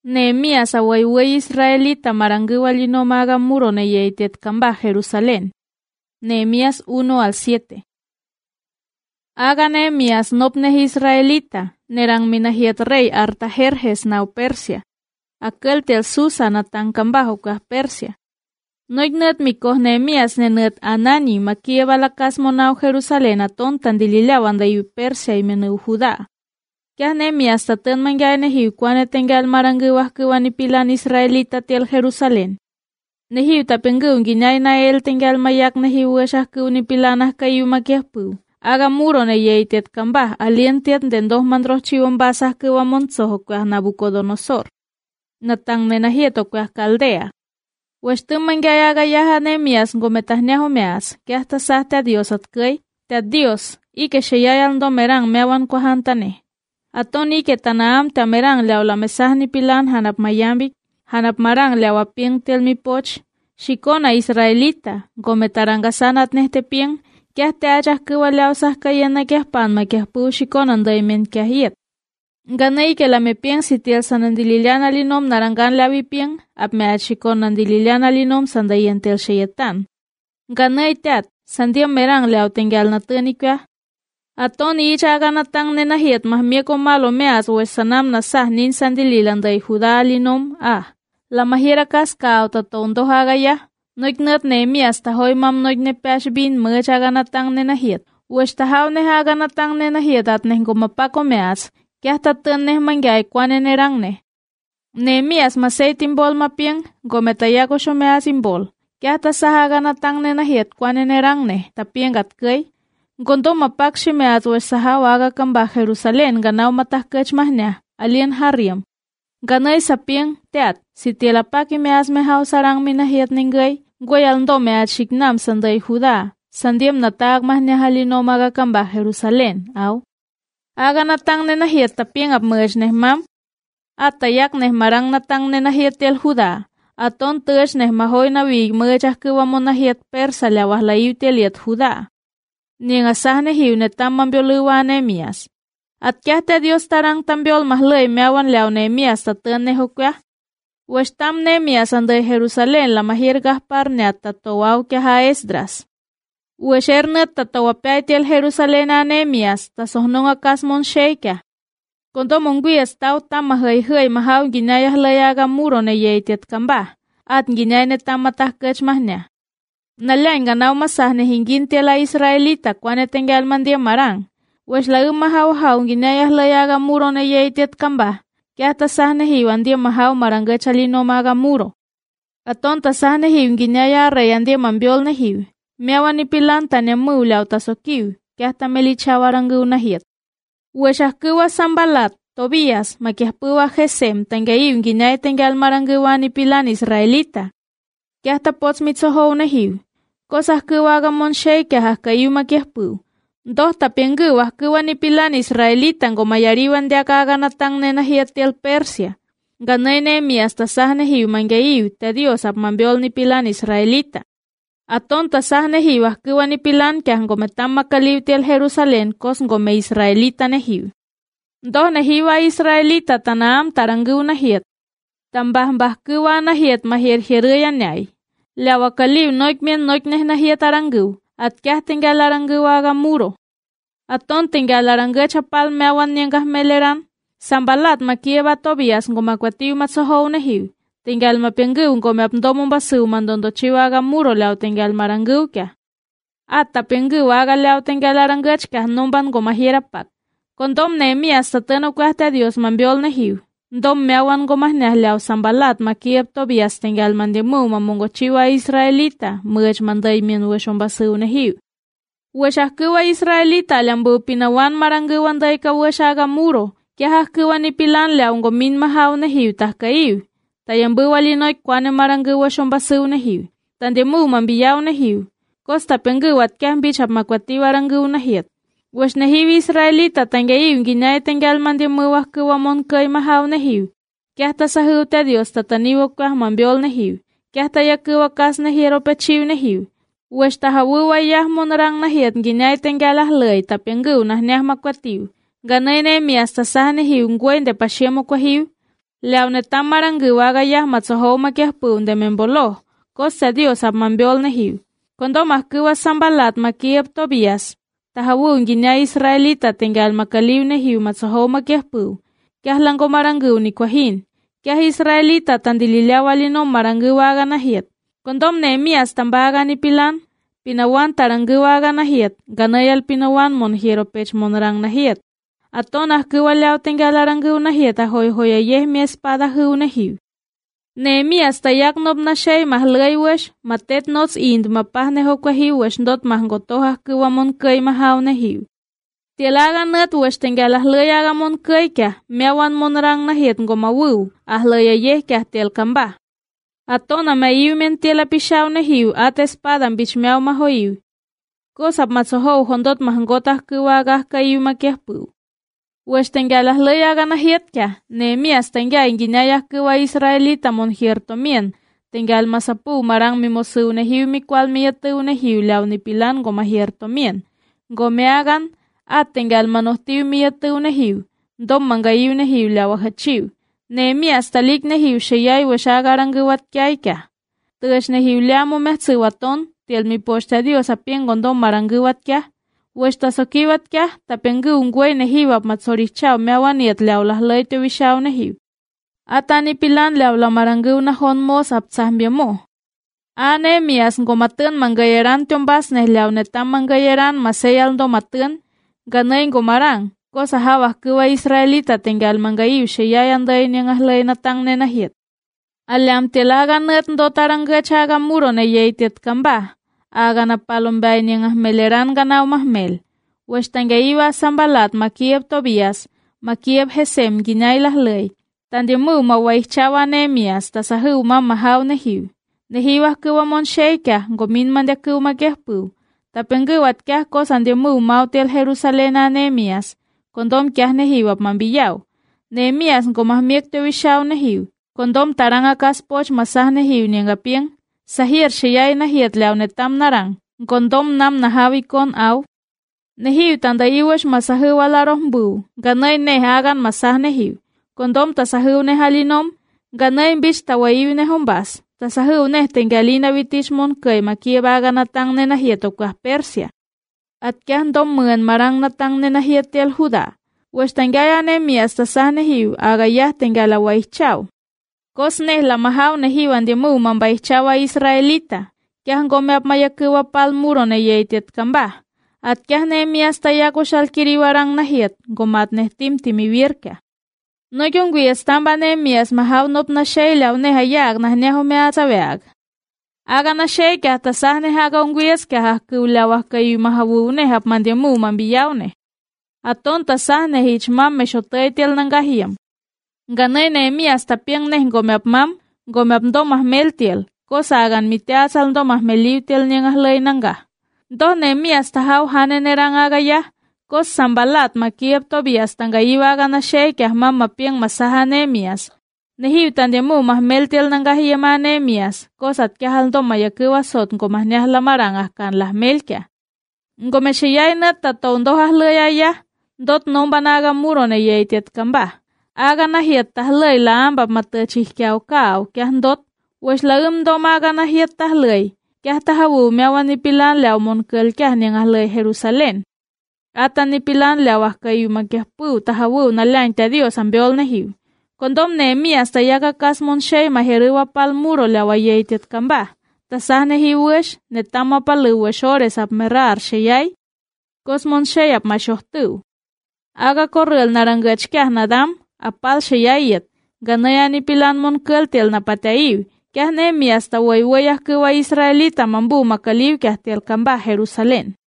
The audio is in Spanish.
Nehemías awaiway Israelita maranguwa linomaga muro ne yeitet kamba Jerusalén. Nehemías 1-7. Haga Nehemías nopneh Israelita, nerang minahiet rey Artajerjes nau Persia. Aquel tel Susa natan kamba hukah Persia. Noignet mikoh Nehemías nenet Anani makie balakas monau Jerusalén aton tandililawan dayu Persia y meneu Judá. Kah Nehemías taten manggay nehiu kuane tenggal maranguwah kewanipilan Israelita tiel Jerusalén. Nehiu tapenggew ginay na el tenggal mayak nehiu wesah kewanipilanah kayu makiahpu. Aga muro ne yeitet kambah alientiet den doh mandroh chiwon basah kewamonsoh kuah Nabucodonosor. Natang menahiet kuah Kaldea. Westum manggay aga yaha Nehemías ngometahniaho meas, kah tasah te Dios atkay, te Dios, ike sheyayal domerang meawan kuahantane. Aton ike tanaam tamerang leaw la mesah ni pilan hanap mayambik, hanap marang leaw apieng tel mi poch, shikona Israelita, gometarangasanat nehte pieng, kah te achah kewa leaw sah kayena kah pan makiah pu shikonan daimen kah yet. Ganay ke la me pieng si tiel sanandililian alinom narangan lawi pieng, ap me achikon nandililian alinom sandayen tel sheyetan. Ganay tat, sandiam merang leaw tenggal natani kuah. Aton icha aganatang nenahiet mahmieko malo meas wesanam nasah nin sandililan day Judá alinom la mahira kaskao tatondo hagaya, noignet Nehemías tahoy mam noigne peash bin mech aganatang nenahiet, westahaw ne aganatang nenahiet at nehgomapako meas, kah taten neh manggay kuane nerang neh. Nehemías masay timbol mapieng, gometayako shomeas imbol, kah tasah aganatang nenahiet kuane nerang neh, tapieng atkay. Gondo mapak shimeat wesahaw aga kamba Jerusalén ganaw matah kech mahnya, alien hariam. Ganay sapieng, teat, si tielapaki meas mehaw sarang minahiet ninggay, goyalndo meat shiknam sanday Judá, sandiem natag mahnya halinom aga kamba Jerusalén, aw. Aga natang nenahiet tapieng ap mej neh mam, atayak neh marang natang nenahiet tel Judá, aton tech neh mahoy nawig mejah kewamonahiet persa lawah laiw teliet Judá. Ning asah nehiu netam mambioluwa Nehemías. At kah te Dios tarang tambiol mahlay meawan leaw Nehemías taten nehukwah. Westam Nehemías anday Jerusalén la mahir gahpar neat tatawaw kah Esdras. Weshernet tatawapay tiel Jerusalén a Nehemías tasohnong akas mon sheikah. Kondo mongwiyas taw tam mahay mahaw ginayah layaga muro ne yeitet kambah. At ginay netam matah kech mahnya. Nalain ganaw masah ne hingin tela Israelita kuane tenggal mandia marang. Wes lagu mahaw ginayah layaga muro ne yeitet kambah. Kah tasah ne hiwan dia mahaw marangga chalino maga muro. Aton tasah ne hiw ginayah rayan dia mambiol ne hiw. Meawan ipilan tanya mulaw tasokiw. Kah tameli chawaranggu nahiet. Wesah kuwa Sambalat, Tobias, makiah puwa Gesem tenggayiw ginay tenggal marangguwan ipilan Israelita. Kah tapots mitsohow ne hiw. Kosah kewaga mon sheikah kayu makiahpu. Doh tapiengguwah kewanipilan Israelita ngomayariwan dia kaganatang nenahiet tel Persia. Ganay Nehemías tasah nehiw manggayiw te Dios ap mambiol nipilan Israelita. Aton tasah nehiwah kewanipilan kah ngometam makaliw tel Jerusalén kos ngome Israelita nehiw. Doh nehiwa Israelita tanaam taranggu nahiet. Tambah kewa nahiet mahir hirayan nyay. Lawa kaliw noik neh nahiet aranggu, at kah tinggal aranggu aga muro. Aton tinggal aranggu chapal meawan nyenggah meleran, Sambalat makieba Tobias ngomakwatiw matsohow nehiw, tinggal mapienggu ngomapndomong basiw mandondo chiwa aga muro law tinggal maranggu kah. At tapienggu aga law tinggal aranggu kah nomban ngomahirapat. Kondom Nehemías tateno kuah te Dios mambiol nehiw. Dom meawan gomahnya law Sambalat makieb Tobias tinggal mandimu mamongo chiwa Israelita mej manday min weshon basiw nehiw. Weshah kewa Israelita lambu pinawan marangguwan day ka weshaga muro, kah kewa nipilan law ngomin mahaw nehiw tah kaiw. Tayambu walinoy kuane maranggu weshon basiw nehiw. Tandimu mambiyaw nehiw. Kosta pengguwat kah bichap makwati waranggu nahiet. Wes nehiw Israelita tanggayiw ginay tenggal mandimu wah kewamon kay mahaw nehiw. Kah tasahiw te Dios tataniwo kah mambiol nehiw. Kah tayak kewakas nehiro pechiw nehiw. Wes tahawu wayah monrang nahiet ginay tenggalah lay tapenggu nah niah makwatiw. Ganay Nehemías tasah nehiw ngwen de pasyemo kwahiw. Leaunetam maranguaga yah matsohoma kiah pun de membolo, cosa Dios ap mambiol nehiu. Kondo mahkuwa Sambalat makiep Tobias, tahawun ginya Israelita tinggal makaliw nehiu matsohoma kiah pu, kiah langko marangu ni kwahin, kiah Israelita tandililawalino maranguaga nahiet. Kondom Nehemias tambaga ni pilan, pinawan taranguaga nahiet, ganayal pinawan mon hieropech monrang nahiet. Atonah kuwalaw tinggal arangu nahiet ahoy hoya yeh mi espada hu nehiu. Nehemias tayak nob na shay mahlaiwesh, matet nots ind mapahne hokwahiwesh dot mahgotohah kuwamon kay mahaw nehiu. Tialaga net wesh tinggal ahlayaga mon kay kya, meawan monrang nahiet ngomawu, ahlaya yeh kya tel kambah. Atona maiu men tiela pishaw nehiu at espada bich meaw mahoiu. Kosap matsohow hondot mahgotah kuwagah kayu makiahpu. Wesh tinggal ahlayaga nahiet kya, Nehemias tinggal inginayah kuwa Israelita mon hiertomien, tinggal masapu marang mimosu nehiu mikwal miyatu nehiu law ni pilan goma hiertomien. Gomeagan at tinggal manohtiu miyatu nehiu, dom mangayu nehiu law hachiu. Nehemias talik nehiu shayay washagaranguwat kyay kya. Tugash nehiu liamo mehtsiwaton, tiel mi posta Dios apien gondom maranguwat kya. Westa sokiwat kya, tapengu ungway nehiu ap matsorichaw meawaniet law lahlay tewishaw nehiu. Atani pilan law la marangu na honmos ap tsahmbiamo. Nehemias ngomatun mangayeran tiombas neh law netam mangayeran masayal do matun, ganay ngomarang. Cosa hawah kuwa Israelita tinggal mangayu shayay anday niyang ahlay natang nenahiet. Alam tilaga net do taranggachaga muro na yaitit kamba. Aga na palumbay niyang ahmeleran ganaw mahmel. Wesh tanggayiwa Sambalat makieb Tobias, makieb Hesem ginay lahlay. Tandimu mawaichawa Nehemias tasahu mamahaw nehiu. Nehiwah kuwa mon shayka gomin mandyaku magyahpu. Tapenguwat kya ko sandimu mautil Jerusalén a Nehemias. Kondom kiah nehiu ap mambiyaw. Nehemias ngomahmiek tewishaw nehiu. Kondom tarang akas poch masah nehiu niyangapieng. Sahir shayay nahiet law netam narang. Kondom nam nahawi kon aw. Nehiu tandaiwesh masahu walaroh mbu. Ganay neh agan masah nehiu. Kondom tasahu nehalinom. Ganay bish tawayiw nehombas. Tasahu neh tinggalina vitishmon kay makiyabaga natang nenahiet okah Persia. At kya dom muen marang natang nenahiet tel Judá. Wesh tangaya Nehemias tasah nehiu agayah tingala waichaw. Kos neh la mahaw nehiu andimu mambaichawa Israelita. Kya ngome ap mayakuwa pal muro ne yaitit kambah. At kya Nehemias tayako shalkiriwarang nahiet gomat neh timtimiwirka. No yungwi estamba Nehemias mahaw nop na shaylaw nehayag nahneho meataweag. Aga na shay kya tasah ne haga ungwiyas kya hakulawah kayu mahawu ne hap mandiamu mambiyaw ne. Aton tasah ne hichmam me shotay tiel nangahiyam. Ganay Nehemias tapiang ne gome ap mam, gome ap do mahmel tiel, kosa agan mitiasal do mahmeliw tiel niyang ahlay nangah. Do Nehemias tahaw hanenerang agayah, kos Sambalat makiep Tobias tanggayiwa aga na shay kya mam mapiang masaha Nehemias. Nehiu tandiamu mahmel tiel nanggahiyama Nehemias, kosat kya haldo mayakuwa sot ngomahnyah lamarang ahkan lahmel kya. Ngomeshayay na tatondo ahlayaya, dot nombanaga muro na yaitit kambah. Aga nahiet tahlay laambab matachih kyaw kaw, kya dot, wesh laum do maga nahiet tahlay, kya tahawu meawan nipilan law monkel kya niyang ahlay Jerusalén. Atan nipilan lawah kayu magyahpu tahawu na lang ta Dios ambiol nehiu. Kondom Nehemias tayaga kas mon shay maheriwa pal muro lawa yaitit kambah. Tasah nehiwesh netama paluwesh ores ap merar shayay. Kos mon shay ap masyohtu. Aga korrel naranggach kyah nadam apal shayayet. Ganayani pilan mon keltil na pataiw. Kyah Nehemias tawaywayah kuwa Israelita mambu makaliw kyah tel kambah Jerusalén.